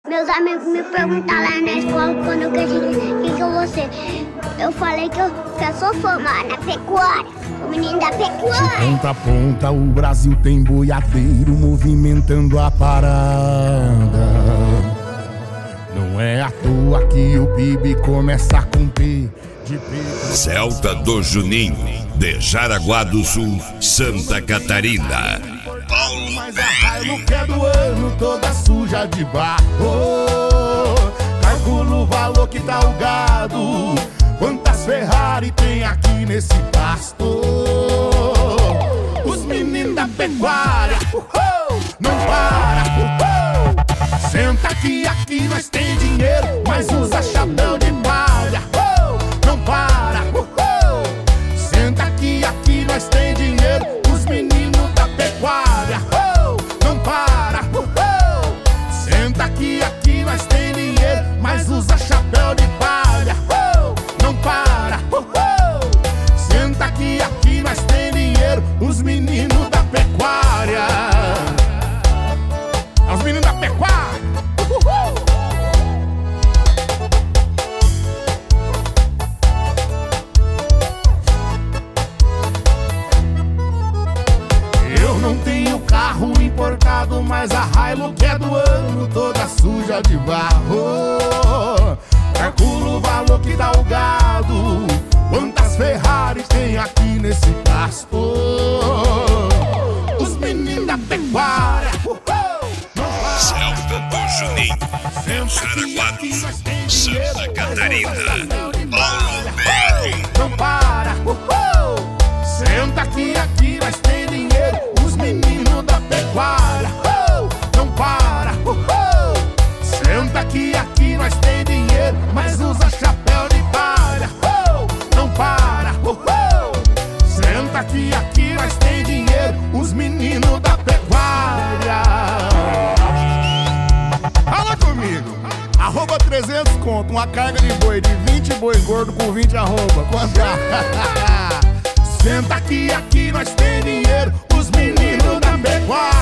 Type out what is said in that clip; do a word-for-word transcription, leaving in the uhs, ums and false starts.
Meus amigos me perguntaram lá na escola quando eu cresci, quem que eu vou ser? Eu falei que eu, que eu sou formada na pecuária, o menino da pecuária. De ponta a ponta o Brasil tem boiadeiro movimentando a parada. Não é à toa que o P I B começa a cumprir. Celta do Juninho, de Jaraguá do Sul, Santa Catarina. Paulo Mas a Hilux é do ano toda suja de barro. Calcula o valor que dá o gado. Quantas Ferrari tem aqui nesse pasto? Os meninos da pecuária uhul, não para uhul. Senta aqui, aqui nós tem dinheiro, mas usa chapéu de palha uhul, não para uhul. Senta aqui, aqui nós tem dinheiro, os meninos da pecuária uhul, não para uhul. Senta aqui, aqui nós tem dinheiro, mas usa chapéu de palha uhul, não para uhul. Senta aqui, aqui nós tem dinheiro, os meninos da pecuária. É os meninos da pecuária uhul. Eu não tenho carro importado, mas a Hilux é do ano toda suja de barro. Calculo o valor que dá o gado. Quantas Ferrari tem aqui nesse pasto? Os meninos da pecuária Celta do Juninho, de Jaraguá do Sul, Santa Catarina. Paulo Berry. Não para, uhul. Senta aqui, aqui nós tem dinheiro, os meninos da pecuária uhul. Não para, uhul. Senta aqui, aqui nós tem dinheiro, mas usa chapéu de palha uhul. Não para, uhul. Senta aqui, aqui nós tem dinheiro, os meninos da pecuária. Fala comigo. Arroba trezentos conto, uma carga de boi de vinte boi gordo com vinte arroba. Quanto é? Senta aqui, aqui nós tem dinheiro, os meninos da pecuária.